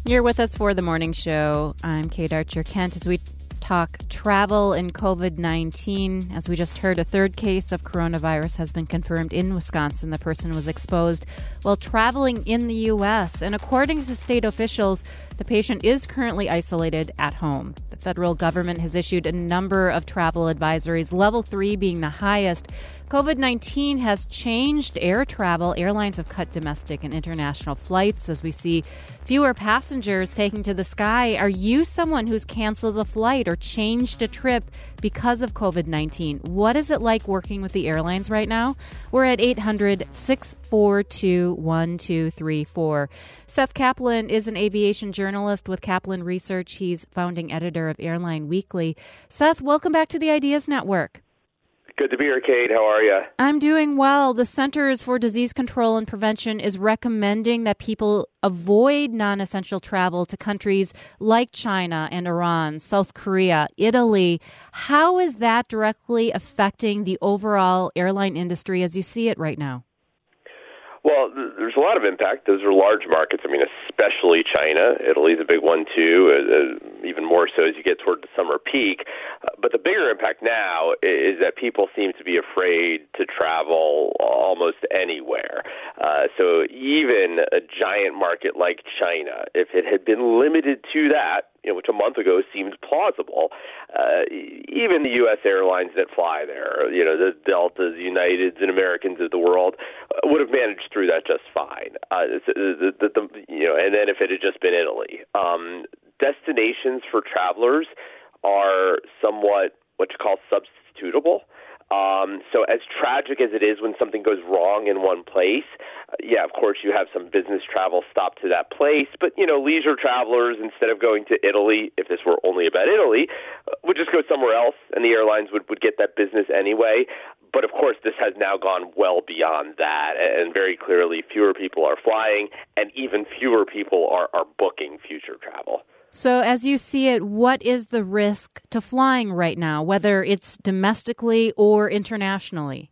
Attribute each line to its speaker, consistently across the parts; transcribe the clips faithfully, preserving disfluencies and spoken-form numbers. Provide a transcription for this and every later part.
Speaker 1: You're with us for the morning show. I'm Kate Archer-Kent as we talk travel and covid nineteen. As we just heard, a third case of coronavirus has been confirmed in Wisconsin. The person was exposed while traveling in the U S. And according to state officials, the patient is currently isolated at home. The federal government has issued a number of travel advisories, level three being the highest. covid nineteen has changed air travel. Airlines have cut domestic and international flights as we see fewer passengers taking to the sky. Are you someone who's canceled a flight or changed a trip because of covid nineteen? What is it like working with the airlines right now? We're at eight hundred, six four two, one two three four. Seth Kaplan is an aviation journalist with Kaplan Research. He's founding editor of Airline Weekly. Seth, welcome back to the Ideas Network.
Speaker 2: Good to be here, Kate. How are you?
Speaker 1: I'm doing well. The Centers for Disease Control and Prevention is recommending that people avoid non-essential travel to countries like China and Iran, South Korea, Italy. How is that directly affecting the overall airline industry as you see it right now?
Speaker 2: Well, there's a lot of impact. Those are large markets. I mean, especially China. Italy's a big one, too, uh, even more so as you get toward the summer peak. Uh, but the bigger impact now is that people seem to be afraid to travel almost anywhere. Uh, so even a giant market like China, if it had been limited to that, you know, which a month ago seemed plausible, uh, even the U S airlines that fly there, you know, the Deltas, Uniteds, and Americans of the world uh, would have managed through that just fine. Uh, the, the, the, you know, and then if it had just been Italy, um, destinations for travelers are somewhat what you call substitutable. Um, so as tragic as it is when something goes wrong in one place, uh, yeah, of course you have some business travel stop to that place, but, you know, leisure travelers, instead of going to Italy, if this were only about Italy, uh, would just go somewhere else, and the airlines would, would get that business anyway. But, of course, this has now gone well beyond that, and very clearly fewer people are flying, and even fewer people are, are booking future travel.
Speaker 1: So as you see it, what is the risk to flying right now, whether it's domestically or internationally?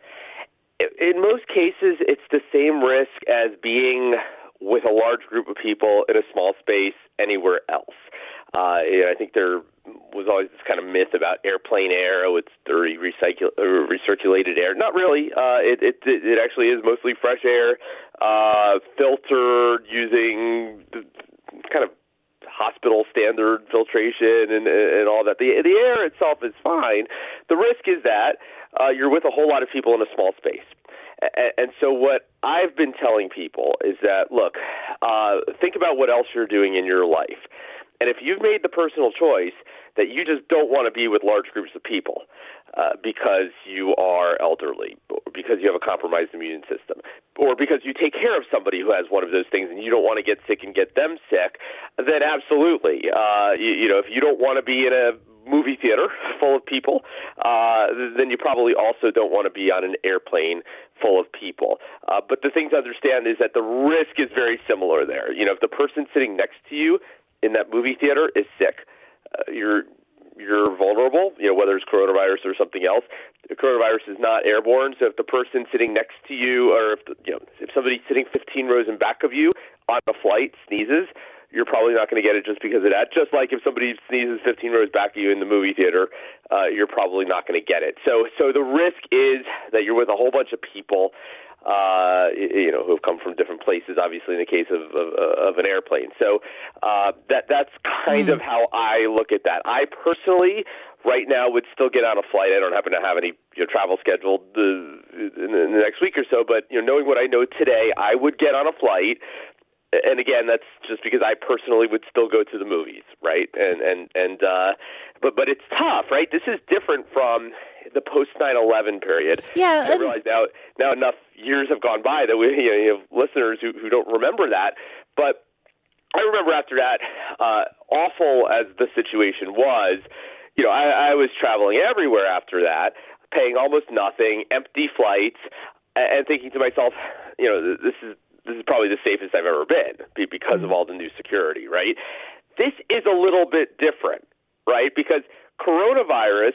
Speaker 2: In most cases, it's the same risk as being with a large group of people in a small space anywhere else. Uh, I think there was always this kind of myth about airplane air. Oh, it's dirty, recycle, uh, recirculated air. Not really. Uh, it, it it actually is mostly fresh air, uh, filtered using kind of hospital standard filtration and and all that. The the air itself is fine. The risk is that uh, you're with a whole lot of people in a small space. And, and so what I've been telling people is that, look, uh, think about what else you're doing in your life. And if you've made the personal choice that you just don't want to be with large groups of people uh, because you are elderly, or because you have a compromised immune system, or because you take care of somebody who has one of those things and you don't want to get sick and get them sick, then absolutely. Uh, you, you know, if you don't want to be in a movie theater full of people, uh, then you probably also don't want to be on an airplane full of people. Uh, but the thing to understand is that the risk is very similar there. You know, if the person sitting next to you in that movie theater is sick, uh, you're you're vulnerable, you know, whether it's coronavirus or something else. The coronavirus is not airborne, so if the person sitting next to you, or if the, you know, if somebody sitting fifteen rows in back of you on a flight sneezes, you're probably not going to get it just because of that. Just like if somebody sneezes fifteen rows back of you in the movie theater, uh, you're probably not going to get it. So, so the risk is that you're with a whole bunch of people, uh, you know, who have come from different places, obviously in the case of, of, of an airplane. So uh, that that's kind mm. of how I look at that. I personally, right now, would still get on a flight. I don't happen to have any you know, travel scheduled uh, in, the, in the next week or so, but you know, knowing what I know today, I would get on a flight. And again, that's just because I personally would still go to the movies, right? And and and uh, but but it's tough, right? This is different from the post nine eleven period.
Speaker 1: Yeah,
Speaker 2: I realize now now enough years have gone by that we you know, you have listeners who, who don't remember that. But I remember after that, uh, awful as the situation was, you know, I, I was traveling everywhere after that, paying almost nothing, empty flights, and thinking to myself, you know, this is. This is probably the safest I've ever been because of all the new security, right? This is a little bit different, right? Because coronavirus,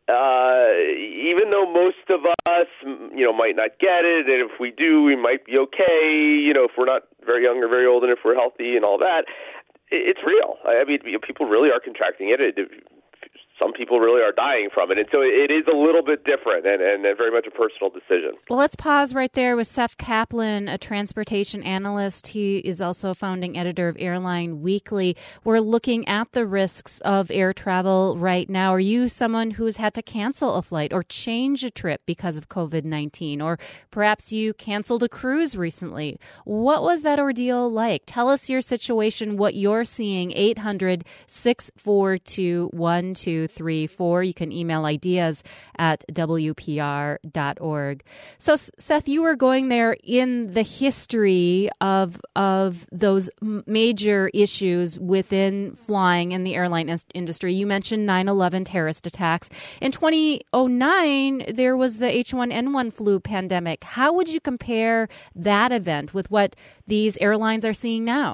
Speaker 2: uh, even though most of us, you know, might not get it, and if we do, we might be okay, you know, if we're not very young or very old and if we're healthy and all that, it's real. I mean, people really are contracting it. it Some people really are dying from it. And so it is a little bit different and, and very much a personal decision.
Speaker 1: Well, let's pause right there with Seth Kaplan, a transportation analyst. He is also founding editor of Airline Weekly. We're looking at the risks of air travel right now. Are you someone who's had to cancel a flight or change a trip because of covid nineteen? Or perhaps you canceled a cruise recently. What was that ordeal like? Tell us your situation, what you're seeing. eight hundred, six four two, one two three four. You can email ideas at W P R dot org. So, Seth, you were going there in the history of of those major issues within flying in the airline industry. You mentioned nine eleven terrorist attacks. In two thousand nine, there was the H one N one flu pandemic. How would you compare that event with what these airlines are seeing now?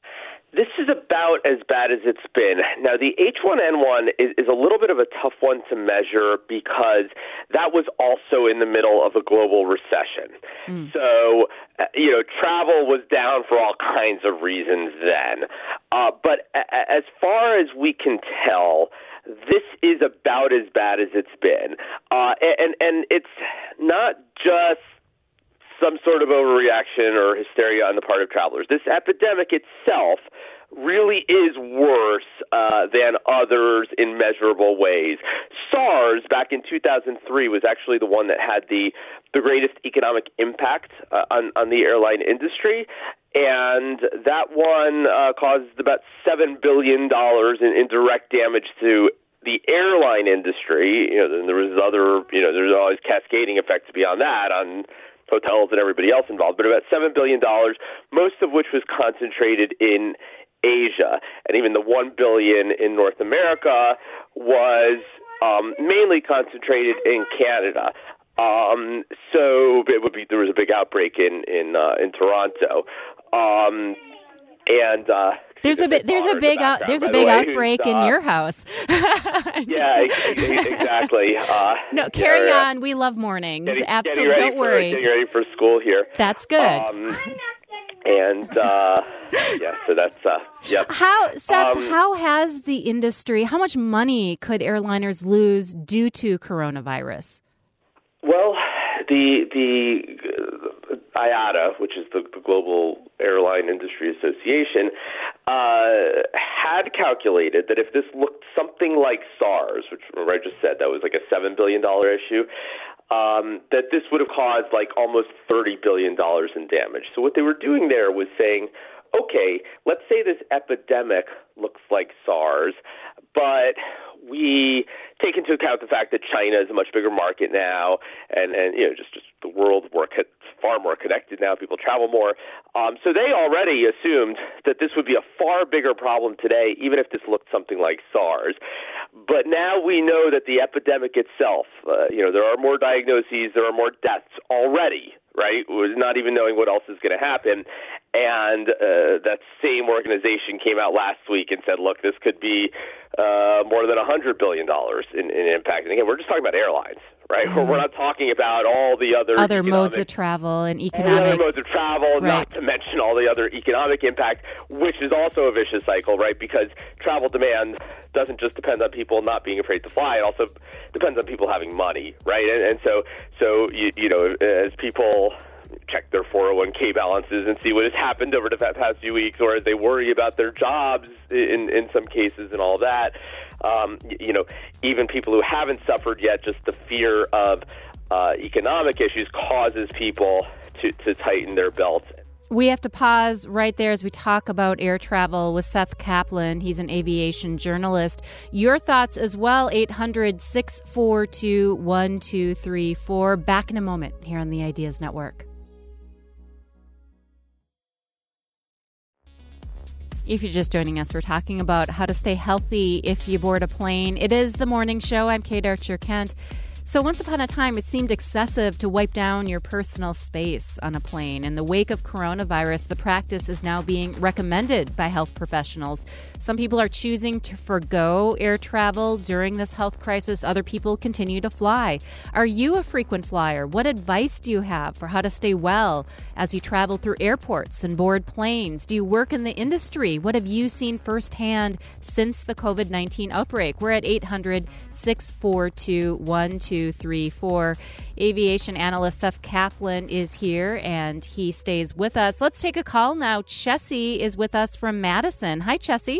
Speaker 2: This is about as bad as it's been. Now, the H one N one is, is a little bit of a tough one to measure because that was also in the middle of a global recession. Mm. So, uh, you know, travel was down for all kinds of reasons then. Uh, but a- as far as we can tell, this is about as bad as it's been. Uh, and, and it's not just some sort of overreaction or hysteria on the part of travelers. This epidemic itself really is worse uh, than others in measurable ways. SARS, back in two thousand three, was actually the one that had the, the greatest economic impact uh, on, on the airline industry, and that one uh, caused about seven billion dollars in, in direct damage to the airline industry. You know, then there was other, you know, there's always cascading effects beyond that on hotels and everybody else involved, but about seven billion dollars, most of which was concentrated in Asia. And even the one billion dollars in North America was um, mainly concentrated in Canada. Um, so it would be, there was a big outbreak in, in, uh, in Toronto. Um, and, uh,
Speaker 1: There's a bit. There's a big. Out, there's a big outbreak uh, in your house.
Speaker 2: yeah, exactly. Uh,
Speaker 1: no, carry
Speaker 2: yeah,
Speaker 1: on. We love mornings.
Speaker 2: Getting,
Speaker 1: Absolutely,
Speaker 2: getting
Speaker 1: don't worry.
Speaker 2: For, getting ready for school here.
Speaker 1: That's good. Um,
Speaker 2: and uh, yeah, so that's uh, yeah.
Speaker 1: How, Seth?
Speaker 2: Um,
Speaker 1: how has the industry? How much money could airliners lose due to coronavirus?
Speaker 2: Well, the the uh, I A T A, which is the, the Global Airline Industry Association, uh, had calculated that if this looked something like SARS, which remember I just said that was like a seven billion dollars issue, um, that this would have caused like almost thirty billion dollars in damage. So what they were doing there was saying, okay, let's say this epidemic looks like SARS, but we take into account the fact that China is a much bigger market now, and, and you know, just, just the world more co- far more connected now. People travel more. Um, so they already assumed that this would be a far bigger problem today, even if this looked something like SARS. But now we know that the epidemic itself, uh, you know, there are more diagnoses, there are more deaths already, right? Not even knowing what else is going to happen. And uh, that same organization came out last week and said, look, this could be uh, more than one hundred billion dollars in, in impact. And again, we're just talking about airlines, right? Mm-hmm. We're not talking about all the other
Speaker 1: Other
Speaker 2: economic,
Speaker 1: modes of travel and economic.
Speaker 2: All the other modes of travel,
Speaker 1: right.
Speaker 2: Not to mention all the other economic impact, which is also a vicious cycle, right? Because travel demand doesn't just depend on people not being afraid to fly. It also depends on people having money, right? And, and so, so you, you know, as people check their four oh one k balances and see what has happened over the past few weeks, or as they worry about their jobs in, in some cases and all that. Um, you know, even people who haven't suffered yet, just the fear of uh, economic issues causes people to, to tighten their belts.
Speaker 1: We have to pause right there as we talk about air travel with Seth Kaplan. He's an aviation journalist. Your thoughts as well, eight hundred, six four two, one two three four. Back in a moment here on the Ideas Network. If you're just joining us, we're talking about how to stay healthy if you board a plane. It is the morning show. I'm Kate Archer Kent. So once upon a time, it seemed excessive to wipe down your personal space on a plane. In the wake of coronavirus, the practice is now being recommended by health professionals. Some people are choosing to forgo air travel during this health crisis. Other people continue to fly. Are you a frequent flyer? What advice do you have for how to stay well as you travel through airports and board planes? Do you work in the industry? What have you seen firsthand since the covid nineteen outbreak? We're at eight hundred, six four two, one two three four. Aviation analyst Seth Kaplan is here, and he stays with us. Let's take a call now. Chessie is with us from Madison. Hi, Chessie.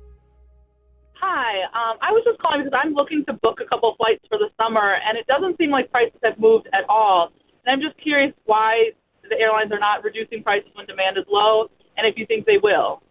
Speaker 3: Hi. Um, I was just calling because I'm looking to book a couple flights for the summer, and it doesn't seem like prices have moved at all. And I'm just curious why the airlines are not reducing prices when demand is low, and if you think they will.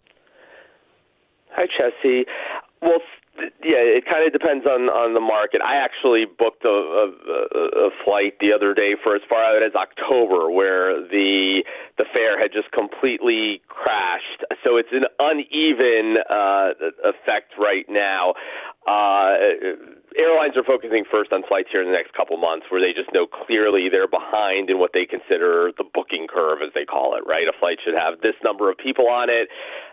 Speaker 2: Hi, Chessie. Well, yeah, it kind of depends on, on the market. I actually booked a, a, a flight the other day for as far out as October, where the the fare had just completely crashed. So it's an uneven uh, effect right now. Uh, airlines are focusing first on flights here in the next couple months, where they just know clearly they're behind in what they consider the booking curve, as they call it, right? A flight should have this number of people on it,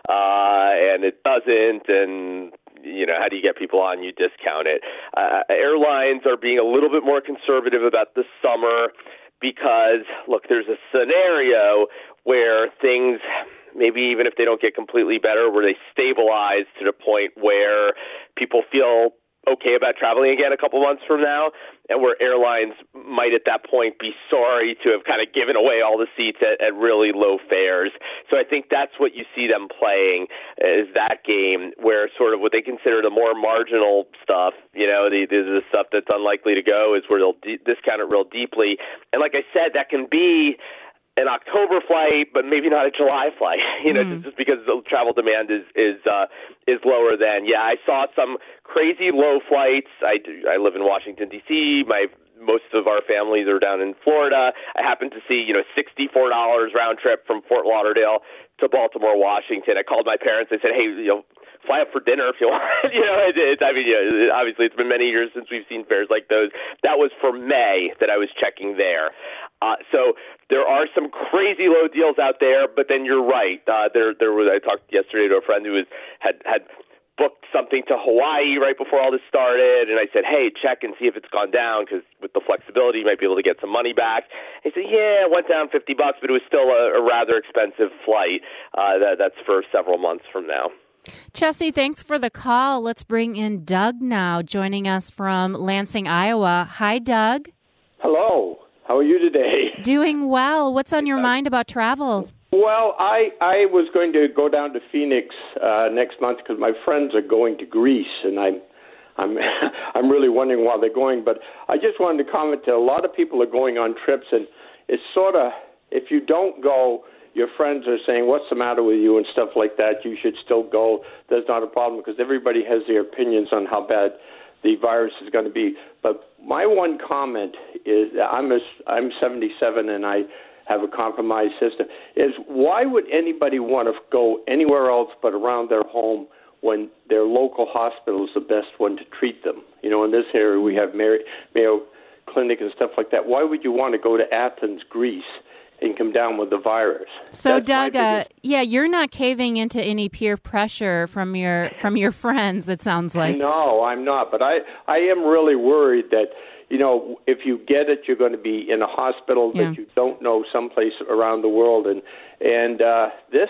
Speaker 2: uh, and it doesn't, and you know, how do you get people on? You discount it. Uh, airlines are being a little bit more conservative about the summer because, look, there's a scenario where things, maybe even if they don't get completely better, where they stabilize to the point where people feel okay about traveling again a couple months from now, and where airlines might at that point be sorry to have kind of given away all the seats at, at really low fares. So I think that's what you see them playing, is that game where sort of what they consider the more marginal stuff, you know, the, the, the stuff that's unlikely to go is where they'll de- discount it real deeply. And like I said, that can be an October flight, but maybe not a July flight, you know, mm. just because the travel demand is is uh, is lower then. Yeah, I saw some crazy low flights. I, I live in Washington, D C. My most of our families are down in Florida. I happened to see, you know, sixty-four dollars round trip from Fort Lauderdale to Baltimore, Washington. I called my parents. I said, hey, you know, fly up for dinner if you want. you know, it, it, I mean, you know, obviously it's been many years since we've seen fares like those. That was for May that I was checking there. Uh, so there are some crazy low deals out there, but then you're right. Uh, there, there was. I talked yesterday to a friend who was had had booked something to Hawaii right before all this started, and I said, hey, check and see if it's gone down, because with the flexibility, you might be able to get some money back. He said, yeah, it went down fifty bucks, but it was still a, a rather expensive flight. Uh, that, that's for several months from now.
Speaker 1: Chessie, thanks for the call. Let's bring in Doug now, joining us from Lansing, Iowa. Hi, Doug.
Speaker 4: Hello. How are you today?
Speaker 1: Doing well. What's on your mind about travel?
Speaker 4: Well, I, I was going to go down to Phoenix uh, next month because my friends are going to Greece, and I'm I'm I'm really wondering why they're going. But I just wanted to comment that a lot of people are going on trips, and it's sort of, if you don't go, your friends are saying, what's the matter with you and stuff like that. You should still go. There's not a problem, because everybody has their opinions on how bad the virus is going to be. But my one comment is, I'm a, I'm seventy-seven and I have a compromised system, is why would anybody want to go anywhere else but around their home when their local hospital is the best one to treat them? You know, in this area we have Mayo Clinic and stuff like that. Why would you want to go to Athens, Greece, and come down with the virus?
Speaker 1: So, That's Doug, uh, yeah, you're not caving into any peer pressure from your from your friends, it sounds like.
Speaker 4: No, I'm not. But I, I am really worried that, you know, if you get it, you're going to be in a hospital yeah. that you don't know someplace around the world. And, and uh, this,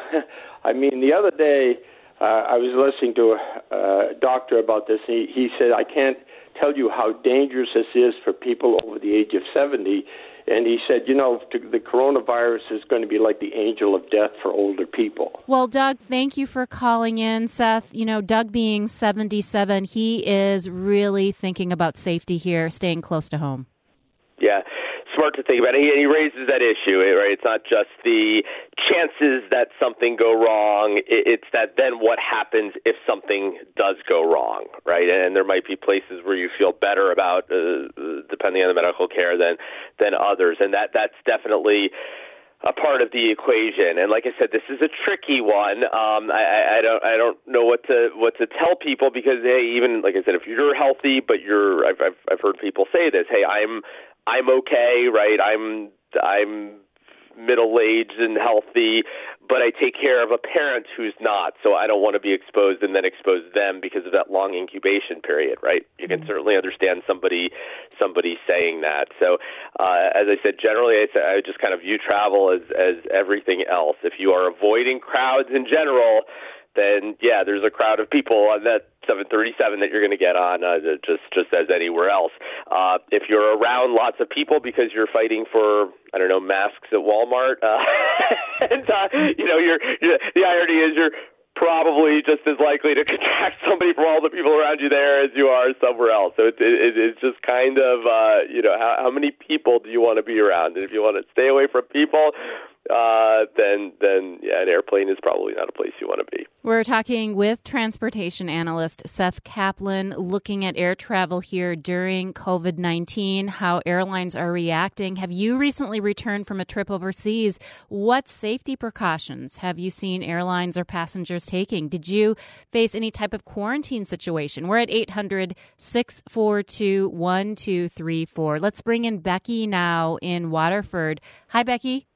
Speaker 4: I mean, the other day uh, I was listening to a, a doctor about this. He, he said, I can't tell you how dangerous this is for people over the age of seventy. And he said, you know, the coronavirus is going to be like the angel of death for older people.
Speaker 1: Well, Doug, thank you for calling in. Seth, you know, Doug being seventy-seven, he is really thinking about safety here, staying close to home.
Speaker 2: Yeah, smart to think about it. And he raises that issue, right? It's not just the chances that something go wrong. It's that then what happens if something does go wrong, right? And there might be places where you feel better about, uh, depending on the medical care, than than others. And that that's definitely a part of the equation. And like I said, this is a tricky one. Um, I, I don't, I don't know what to, what to tell people because, hey, even like I said, if you're healthy, but you're, I've, I've, I've heard people say this, hey, I'm, I'm okay, right? I'm, I'm middle-aged and healthy, but I take care of a parent who's not, so I don't want to be exposed and then expose them because of that long incubation period, right? You can mm-hmm. certainly understand somebody somebody saying that. So uh, as I said, generally I, I just kind of view travel as, as everything else. If you are avoiding crowds in general, then, yeah, there's a crowd of people on that seven thirty-seven that you're going to get on uh, just just as anywhere else. Uh, if you're around lots of people because you're fighting for, I don't know, masks at Walmart, uh, and, uh, you know, you're, you're, the irony is you're probably just as likely to contract somebody from all the people around you there as you are somewhere else. So it, it, it's just kind of, uh, you know, how, how many people do you want to be around? And if you want to stay away from people, uh, then, then yeah, an airplane is probably not a place you want to be.
Speaker 1: We're talking with transportation analyst Seth Kaplan, looking at air travel here during COVID nineteen, how airlines are reacting. Have you recently returned from a trip overseas? What safety precautions have you seen airlines or passengers taking? Did you face any type of quarantine situation? We're at eight hundred, six four two, one two three four. Let's bring in Becky now in Waterford. Hi, Becky.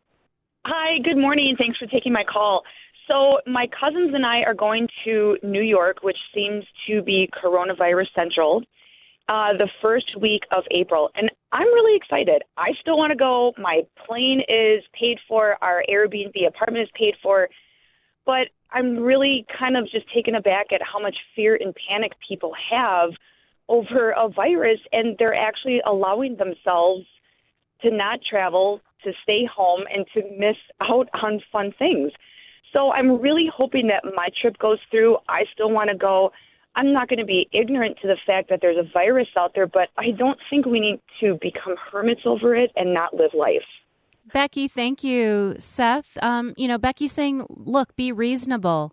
Speaker 5: Hi, good morning. Thanks for taking my call. So my cousins and I are going to New York, which seems to be coronavirus central, uh, the first week of April. And I'm really excited. I still want to go. My plane is paid for. Our Airbnb apartment is paid for. But I'm really kind of just taken aback at how much fear and panic people have over a virus, and they're actually allowing themselves to not travel, to stay home, and to miss out on fun things. So I'm really hoping that my trip goes through. I still want to go. I'm not going to be ignorant to the fact that there's a virus out there, but I don't think we need to become hermits over it and not live life.
Speaker 1: Becky, thank you. Seth, um, you know, Becky's saying, look, be reasonable.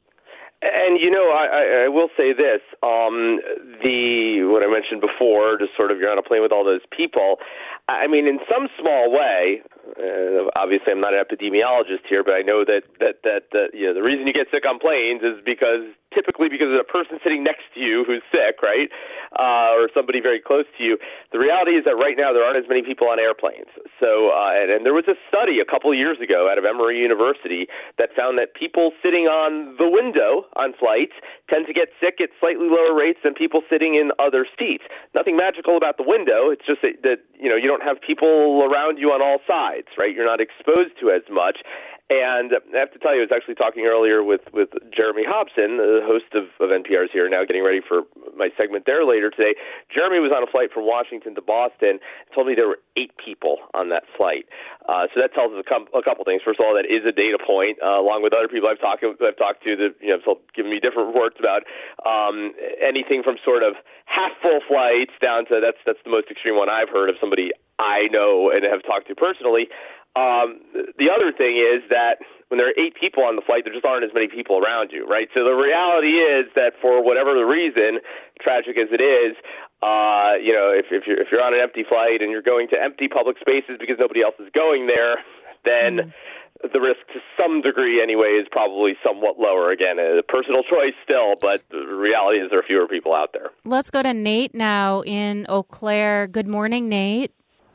Speaker 2: And, you know, I, I will say this, um, the, what I mentioned before, just sort of you're on a plane with all those people. I mean, in some small way, uh, obviously I'm not an epidemiologist here, but I know that, that, that, that, you know, the reason you get sick on planes is because, typically because of a person sitting next to you who's sick, right? Uh, or somebody very close to you. The reality is that right now there aren't as many people on airplanes. So, uh, and, and there was a study a couple of years ago out of Emory University that found that people sitting on the window on flights tend to get sick at slightly lower rates than people sitting in other seats. Nothing magical about the window. It's just that, that you know, you don't have people around you on all sides, right? You're not exposed to as much. And I have to tell you, I was actually talking earlier with, with Jeremy Hobson, the host of, of N P R's Here Now, getting ready for my segment there later today. Jeremy was on a flight from Washington to Boston, told me there were eight people on that flight. Uh, so that tells us a, com- a couple things. First of all, that is a data point, uh, along with other people I've talked I've talked to that, you know, have given me different reports about um, anything from sort of half full flights down to that's that's the most extreme one I've heard of somebody I know and have talked to personally. Um, the other thing is that when there are eight people on the flight, there just aren't as many people around you, right? So the reality is that for whatever the reason, tragic as it is, uh, you know, if, if you're if you're on an empty flight and you're going to empty public spaces because nobody else is going there, then mm. the risk to some degree anyway is probably somewhat lower. Again, a personal choice still, but the reality is there are fewer people out there.
Speaker 1: Let's go to Nate now in Eau Claire. Good morning, Nate.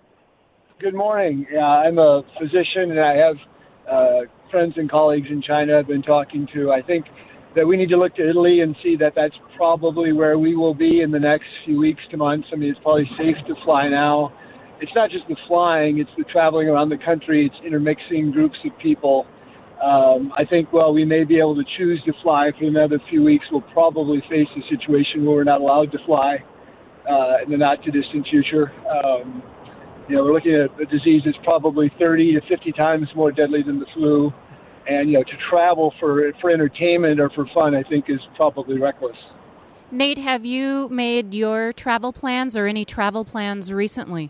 Speaker 6: Good morning. Uh, I'm a physician, and I have uh, friends and colleagues in China I've been talking to. I think that we need to look to Italy and see that that's probably where we will be in the next few weeks to months. I mean, it's probably safe to fly now. It's not just the flying, it's the traveling around the country. It's intermixing groups of people. Um, I think, well, we may be able to choose to fly for another few weeks. We'll probably face a situation where we're not allowed to fly uh, in the not-too-distant future. Um, You know, we're looking at a disease that's probably thirty to fifty times more deadly than the flu. And, you know, to travel for for entertainment or for fun, I think, is probably reckless.
Speaker 1: Nate, have you made your travel plans or any travel plans recently?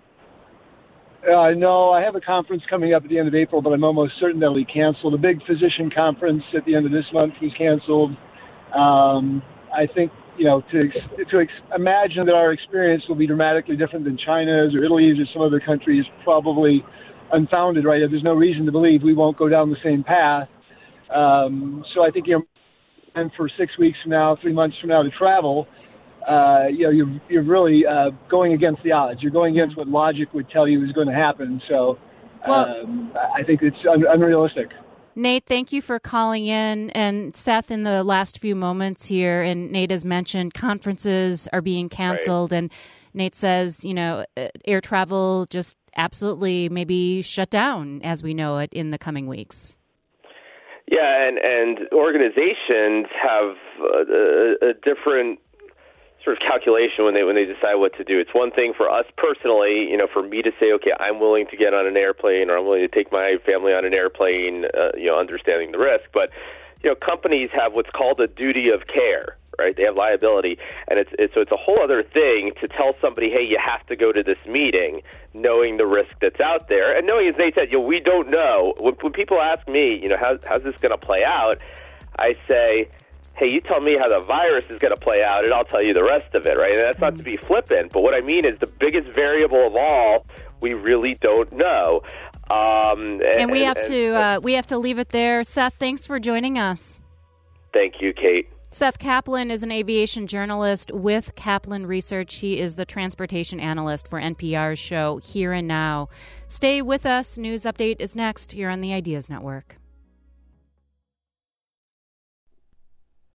Speaker 6: Uh, no, I have a conference coming up at the end of April, but I'm almost certain that'll be canceled. A big physician conference at the end of this month was canceled. Um, I think, you know, to to ex- imagine that our experience will be dramatically different than China's or Italy's or some other countries, probably unfounded, right? There's no reason to believe we won't go down the same path. Um, so I think, you know, and for six weeks from now, three months from now to travel, uh, you know, you're, you're really uh, going against the odds. You're going against what logic would tell you is going to happen. So
Speaker 1: well,
Speaker 6: um, I think it's un- unrealistic.
Speaker 1: Nate, thank you for calling in. And Seth, in the last few moments here, and Nate has mentioned conferences are being canceled. Right. And Nate says, you know, air travel just absolutely maybe shut down as we know it in the coming weeks.
Speaker 2: Yeah, and, and organizations have a, a different sort of calculation when they when they decide what to do. It's one thing for us personally, you know, for me to say, okay, I'm willing to get on an airplane, or I'm willing to take my family on an airplane, uh, you know, understanding the risk. But you know, companies have what's called a duty of care, right? They have liability, and it's, it's so it's a whole other thing to tell somebody, hey, you have to go to this meeting, knowing the risk that's out there, and knowing, as Nate said, you know, we don't know. When, when people ask me, you know, how, how's this going to play out, I say, hey, you tell me how the virus is going to play out, and I'll tell you the rest of it, right? And that's not to be flippant, but what I mean is the biggest variable of all, we really don't know. Um, and,
Speaker 1: and we have
Speaker 2: and,
Speaker 1: to uh, we have to leave it there. Seth, thanks for joining us.
Speaker 2: Thank you, Kate.
Speaker 1: Seth Kaplan is an aviation journalist with Kaplan Research. He is the transportation analyst for N P R's show Here and Now. Stay with us. News Update is next here on the Ideas Network.